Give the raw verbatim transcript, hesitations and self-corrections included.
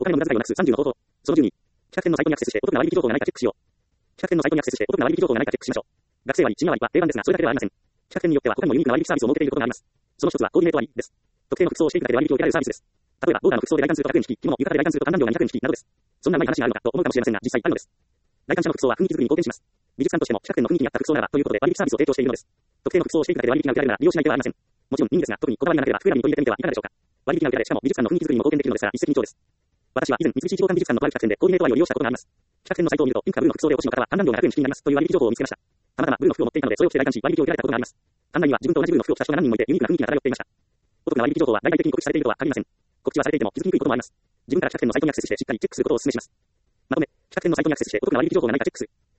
お金の無駄遣いをなくすさんじゅうの方法。そのじゅうに、企画展のサイトにアクセスして、お得な割引情報がないかチェックしよう。企画展のサイトにアクセスして、お得な割引情報がないかチェックしましょう。学生割、シニア割は定番ですが、それだけではありません。企画展によっては他にもユニークな割引サービスを設けていることがあります。その一つはコーディネート割です。特定の服装をしているだけで割引を受けられるサービスです。例えば、ボーダーの服装で来館するとひゃくえん引き、着物、浴衣で来館すると観覧料がにひゃくえん引きなどです。そんなうまい話があるのかと思うかもしれませんが、実際あるのです。来館者の服装は雰囲気作りに貢献します。美術館としても企画展の雰囲気に合った服装ならということで割引サービスを提供しているのです。特定の服装をしているだけで割引が受けられるなら利用しない手はありません。もちろんいいんですが、特にこだわりがなければ服選びに取り入れてみてはいかがでしょうか。割引が受けられ、しかも美術館の雰囲気作りにも貢献できるのですから一石二鳥です。私は以前、三菱一号館美術館のとある企画展でコーディネート割を利用したことがあります。企画展のサイトを見ると、ピンクかブルーの服装でお越しの方は観覧料がひゃくえん引きになりますという割引情報を見つけました。たまたまブルーの服を持っていたので、それを着て来館し、割引を受けられたことがあります。館内には自分と同じブルーの服を着た人が何人もいて、ユニークな雰囲気が漂っていました。お得な割引情報は大々的に告知されているとは限りません。告知はされていても気づきにくいこともあります。自分から企画展のサイトにアクセスしてしっかりチェックすることをお勧めします。まとめ、企画展のサイトにアクセスしてお得な割引情報がないかチェックする。